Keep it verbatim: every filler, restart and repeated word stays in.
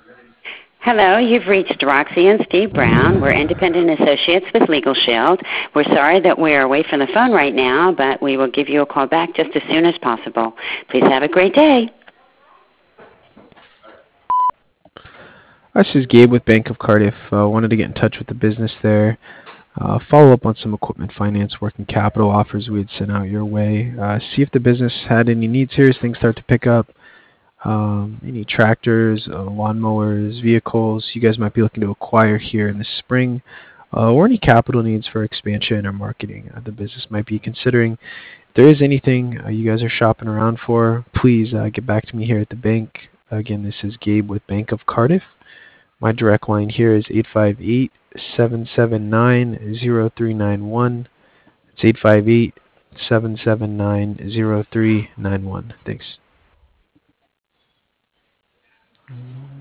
Hello, you've reached Roxy and Steve Brown. We're independent associates with Legal Shield. We're sorry that we're away from the phone right now, but we will give you a call back just as soon as possible. Please have a great day. This is Gabe with Bank of Cardiff. Uh, wanted to get in touch with the business there. Uh, follow up on some equipment finance working capital offers we had sent out your way. Uh, see if the business had any needs here as things start to pick up. Um, any tractors, uh, lawnmowers, vehicles you guys might be looking to acquire here in the spring, uh, or any capital needs for expansion or marketing uh, the business might be considering. If there is anything uh, you guys are shopping around for, please uh, get back to me here at the bank. Again, this is Gabe with Bank of Cardiff. My direct line here is eight five eight, seven seven nine, zero three nine one. It's eight five eight, seven seven nine, zero three nine one. Thanks.